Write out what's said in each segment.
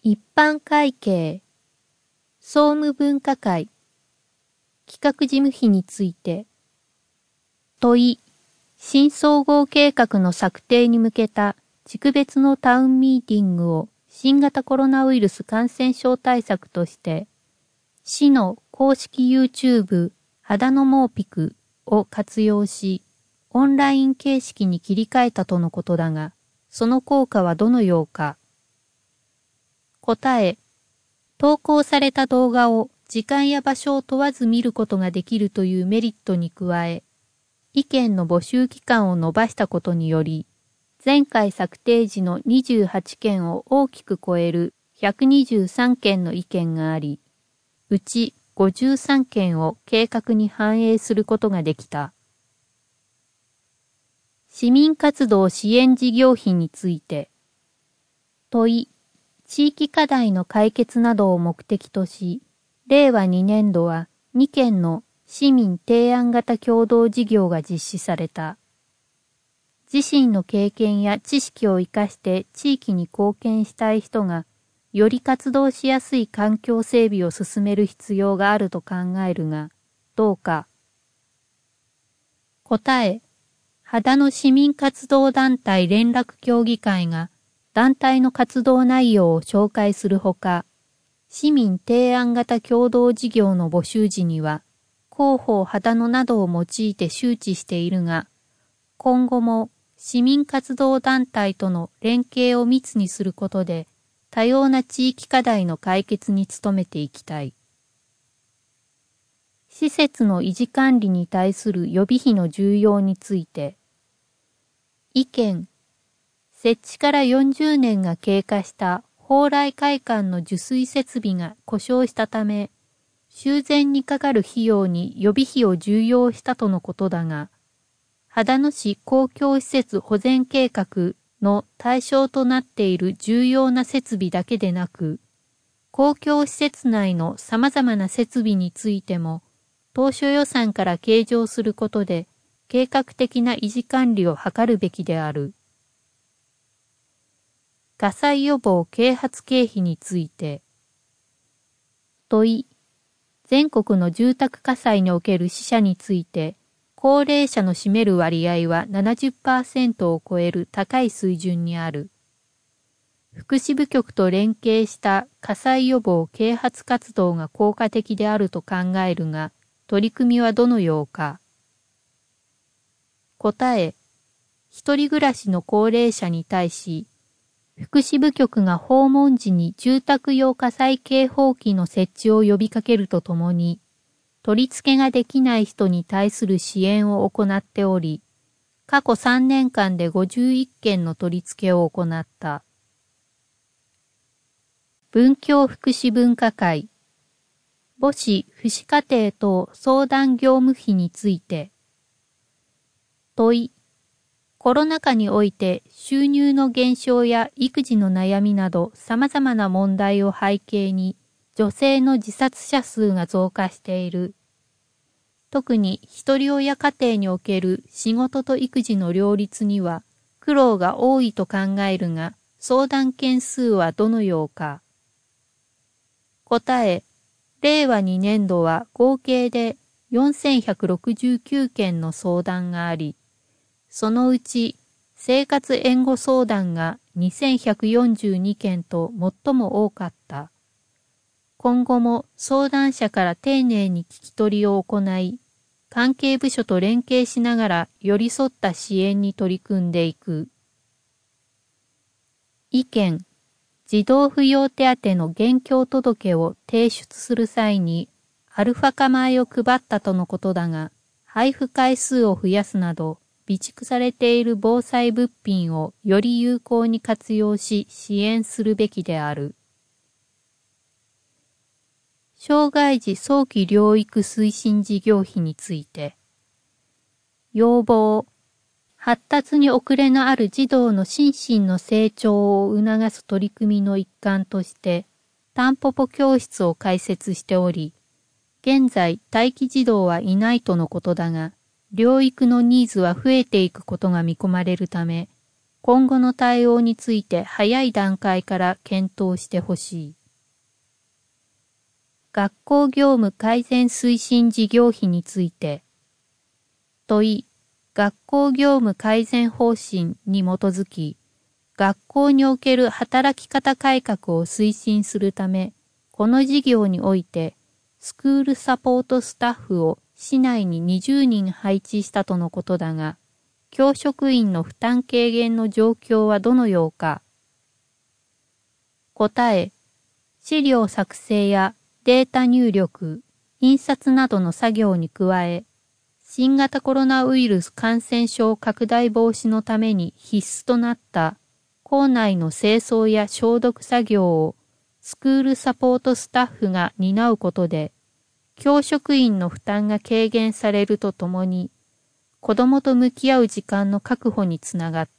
一般会計、総務分科会、企画事務費について、問い、新総合計画の策定に向けた地区別のタウンミーティングを新型コロナウイルス感染症対策として、市の公式 YouTube 秦野モーピクを活用し、オンライン形式に切り替えたとのことだが、その効果はどのようか。答え、投稿された動画を時間や場所を問わず見ることができるというメリットに加え、意見の募集期間を延ばしたことにより、前回策定時の28件を大きく超える123件の意見があり、うち53件を計画に反映することができた。市民活動支援事業費について、問い、地域課題の解決などを目的とし、令和2年度は2件の市民提案型共同事業が実施された。自身の経験や知識を生かして地域に貢献したい人が、より活動しやすい環境整備を進める必要があると考えるが、どうか。答え、秦野市民活動団体連絡協議会が団体の活動内容を紹介するほか、市民提案型共同事業の募集時には、広報秦野などを用いて周知しているが、今後も市民活動団体との連携を密にすることで、多様な地域課題の解決に努めていきたい。施設の維持管理に対する予備費の重要について、意見、設置から40年が経過した蓬莱会館の受水設備が故障したため、修繕にかかる費用に予備費を重要したとのことだが、秦野市公共施設保全計画の対象となっている重要な設備だけでなく、公共施設内の様々な設備についても、当初予算から計上することで、計画的な維持管理を図るべきである。火災予防啓発経費について、問い、全国の住宅火災における死者について、高齢者の占める割合は 70% を超える高い水準にある。福祉部局と連携した火災予防啓発活動が効果的であると考えるが、取り組みはどのようか。答え、一人暮らしの高齢者に対し、福祉部局が訪問時に住宅用火災警報器の設置を呼びかけるとともに、取り付けができない人に対する支援を行っており、過去3年間で51件の取り付けを行った。文教福祉分科会、母子父子家庭等相談業務費について、問い、コロナ禍において収入の減少や育児の悩みなど様々な問題を背景に女性の自殺者数が増加している。特に一人親家庭における仕事と育児の両立には苦労が多いと考えるが、相談件数はどのようか。答え、令和2年度は合計で4169件の相談があり、そのうち生活援護相談が2142件と最も多かった。今後も相談者から丁寧に聞き取りを行い、関係部署と連携しながら寄り添った支援に取り組んでいく。意見、児童扶養手当の現況届を提出する際にアルファ化米を配ったとのことだが、配布回数を増やすなど、備蓄されている防災物品をより有効に活用し支援するべきである。障害児早期療育推進事業費について、要望、発達に遅れのある児童の心身の成長を促す取り組みの一環として、タンポポ教室を開設しており、現在待機児童はいないとのことだが、療育のニーズは増えていくことが見込まれるため、 今後の対応について早い段階から検討してほしい。学校業務改善推進事業費について、問い、学校業務改善方針に基づき、学校における働き方改革を推進するため、この事業において、スクールサポートスタッフを市内に20人配置したとのことだが、教職員の負担軽減の状況はどのようか。答え、資料作成やデータ入力、印刷などの作業に加え、新型コロナウイルス感染症拡大防止のために必須となった校内の清掃や消毒作業をスクールサポートスタッフが担うことで、教職員の負担が軽減されるとともに、子どもと向き合う時間の確保につながった。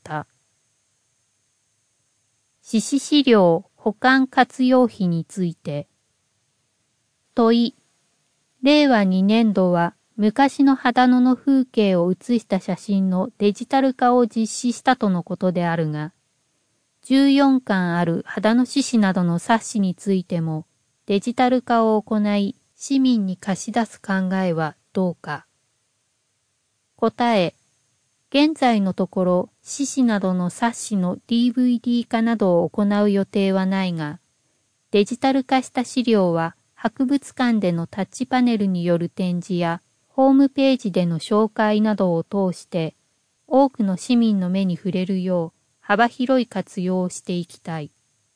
施施資料保管活用費について。問い、令和2年度は昔の秦野の風景を写した写真のデジタル化を実施したとのことであるが、14巻ある秦野市史などの冊子についてもデジタル化を行い市民に貸し出す考えはどうか。答え、現在のところ市史などの冊子の DVD 化などを行う予定はないが、デジタル化した資料は博物館でのタッチパネルによる展示やホームページでの紹介などを通して多くの市民の目に触れるよう幅広い活用をしていきたい。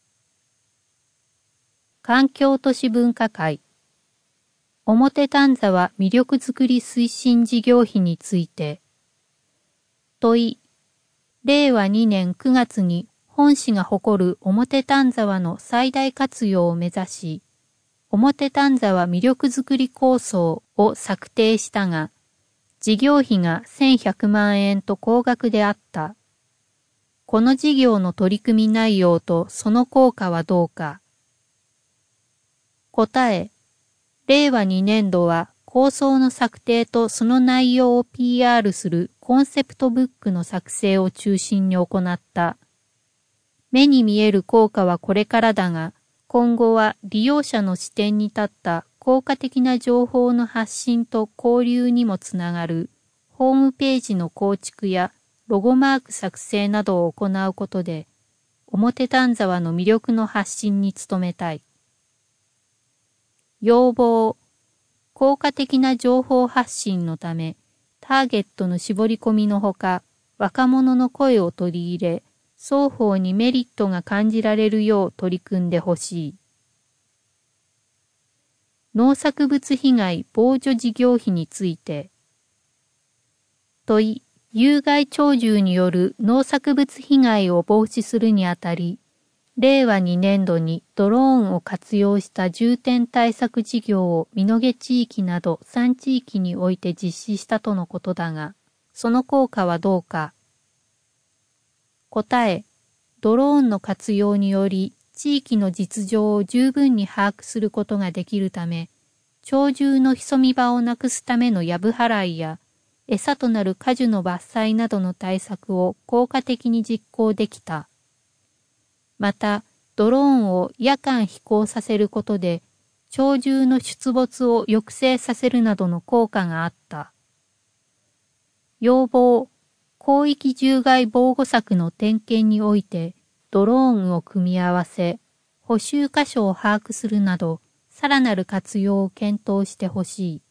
環境都市文化会表丹沢魅力づくり推進事業費について。問い、令和2年9月に本市が誇る表丹沢の最大活用を目指し、表丹沢魅力づくり構想を策定したが、事業費が1100万円と高額であった。この事業の取り組み内容とその効果はどうか。答え、令和2年度は構想の策定とその内容を PR するコンセプトブックの作成を中心に行った。目に見える効果はこれからだが、今後は利用者の視点に立った効果的な情報の発信と交流にもつながるホームページの構築やロゴマーク作成などを行うことで、表丹沢の魅力の発信に努めたい。要望、効果的な情報発信のため、ターゲットの絞り込みのほか、若者の声を取り入れ、双方にメリットが感じられるよう取り組んでほしい。農作物被害防除事業費について。問い、有害鳥獣による農作物被害を防止するにあたり、令和2年度にドローンを活用した重点対策事業を美濃毛地域など3地域において実施したとのことだが、その効果はどうか。答え、ドローンの活用により地域の実情を十分に把握することができるため、鳥獣の潜み場をなくすためのやぶ払いや、餌となる果樹の伐採などの対策を効果的に実行できた。また、ドローンを夜間飛行させることで、鳥獣の出没を抑制させるなどの効果があった。要望、広域獣害防護策の点検において、ドローンを組み合わせ、補修箇所を把握するなど、さらなる活用を検討してほしい。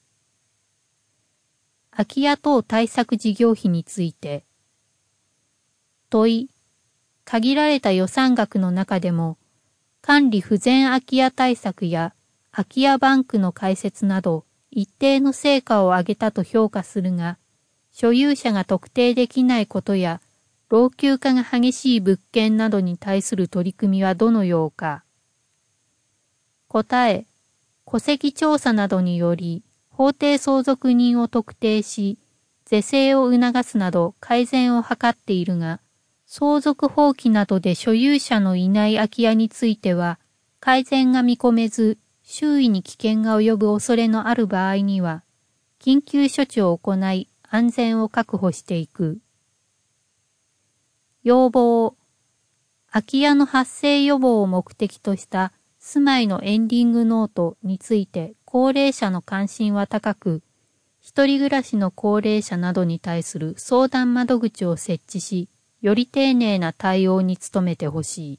空き家等対策事業費について。問い、限られた予算額の中でも、管理不全空き家対策や空き家バンクの開設など、一定の成果を上げたと評価するが、所有者が特定できないことや、老朽化が激しい物件などに対する取り組みはどのようか。答え、戸籍調査などにより、法定相続人を特定し、是正を促すなど改善を図っているが、相続放棄などで所有者のいない空き家については、改善が見込めず、周囲に危険が及ぶ恐れのある場合には、緊急処置を行い安全を確保していく。 要望、空き家の発生予防を目的とした住まいのエンディングノートについて高齢者の関心は高く、一人暮らしの高齢者などに対する相談窓口を設置し、より丁寧な対応に努めてほしい。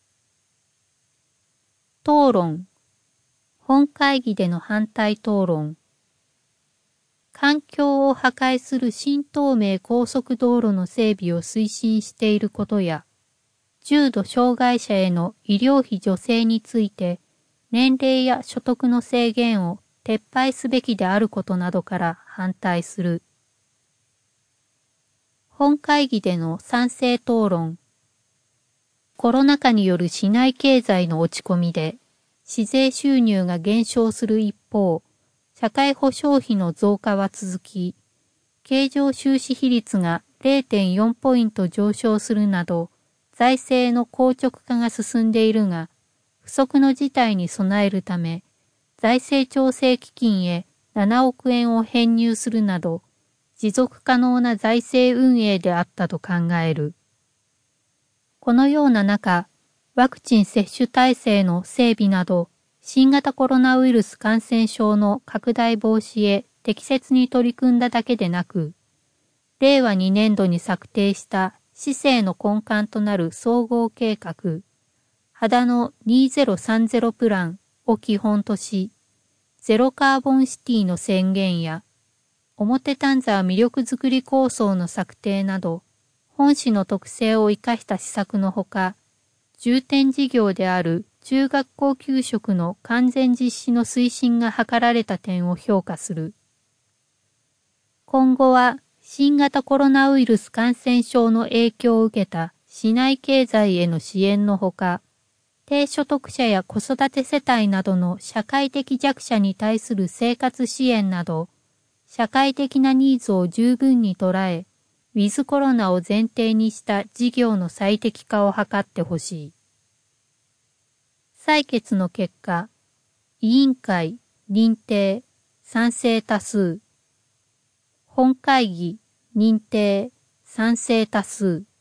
討論。本会議での反対討論。環境を破壊する新東名高速道路の整備を推進していることや、重度障害者への医療費助成について、年齢や所得の制限を撤廃すべきであることなどから反対する。本会議での賛成討論。コロナ禍による市内経済の落ち込みで、市税収入が減少する一方、社会保障費の増加は続き、経常収支比率が 0.4 ポイント上昇するなど、財政の硬直化が進んでいるが、不測の事態に備えるため、財政調整基金へ7億円を編入するなど、持続可能な財政運営であったと考える。このような中、ワクチン接種体制の整備など、新型コロナウイルス感染症の拡大防止へ適切に取り組んだだけでなく、令和2年度に策定した市政の根幹となる総合計画、秦野2030プランを基本とし、ゼロカーボンシティの宣言や、表丹沢魅力づくり構想の策定など、本市の特性を生かした施策のほか、重点事業である中学校給食の完全実施の推進が図られた点を評価する。今後は新型コロナウイルス感染症の影響を受けた市内経済への支援のほか、低所得者や子育て世帯などの社会的弱者に対する生活支援など、社会的なニーズを十分に捉え、ウィズコロナを前提にした事業の最適化を図ってほしい。採決の結果、委員会、認定、賛成多数。本会議、認定、賛成多数。